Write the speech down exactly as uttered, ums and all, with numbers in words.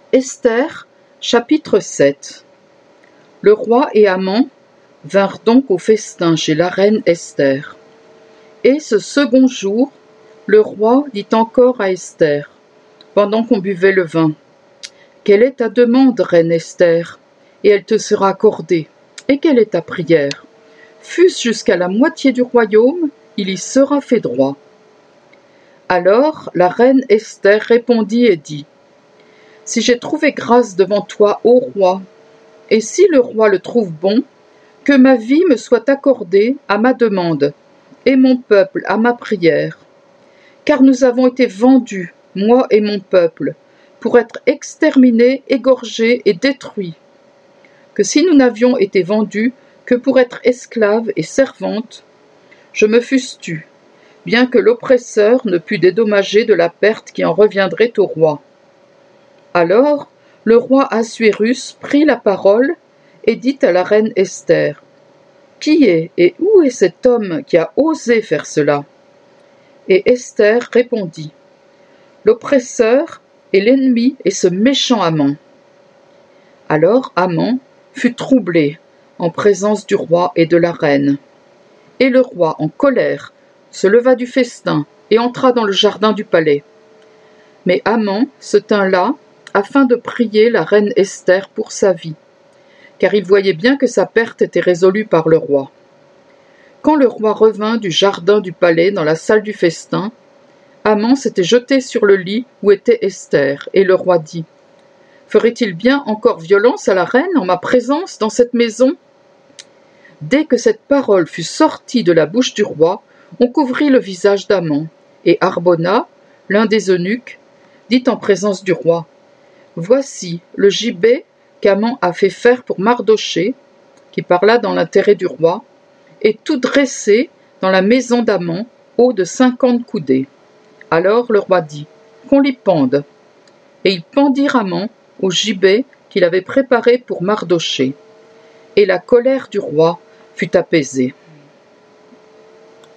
Esther, chapitre sept. Le roi et Haman vinrent donc au festin chez la reine Esther. Et ce second jour, le roi dit encore à Esther, pendant qu'on buvait le vin, « Quelle est ta demande, reine Esther, et elle te sera accordée, et quelle est ta prière? Fût-ce jusqu'à la moitié du royaume, il y sera fait droit. » Alors la reine Esther répondit et dit, « Si j'ai trouvé grâce devant toi, ô roi, et si le roi le trouve bon, que ma vie me soit accordée à ma demande, et mon peuple à ma prière. Car nous avons été vendus, moi et mon peuple, pour être exterminés, égorgés et détruits. Que si nous n'avions été vendus que pour être esclaves et servantes, je me fusse tue, bien que l'oppresseur ne pût dédommager de la perte qui en reviendrait au roi. » Alors le roi Assuérus prit la parole et dit à la reine Esther, « Qui est et où est cet homme qui a osé faire cela ?» Et Esther répondit, « L'oppresseur et l'ennemi est ce méchant Haman. » Alors Haman fut troublé en présence du roi et de la reine. Et le roi, en colère, se leva du festin et entra dans le jardin du palais. Mais Haman se tint là, afin de prier la reine Esther pour sa vie, car il voyait bien que sa perte était résolue par le roi. Quand le roi revint du jardin du palais dans la salle du festin, Haman s'était jeté sur le lit où était Esther, et le roi dit, « Ferait-il bien encore violence à la reine en ma présence dans cette maison ?» Dès que cette parole fut sortie de la bouche du roi, on couvrit le visage d'Haman, et Harbona, l'un des eunuques, dit en présence du roi, « Voici le gibet qu'Haman a fait faire pour Mardochée, qui parla dans l'intérêt du roi, est tout dressé dans la maison d'Haman, haut de cinquante coudées. » Alors le roi dit, « Qu'on l'y pende. » Et ils pendirent Haman au gibet qu'il avait préparé pour Mardochée. Et la colère du roi fut apaisée.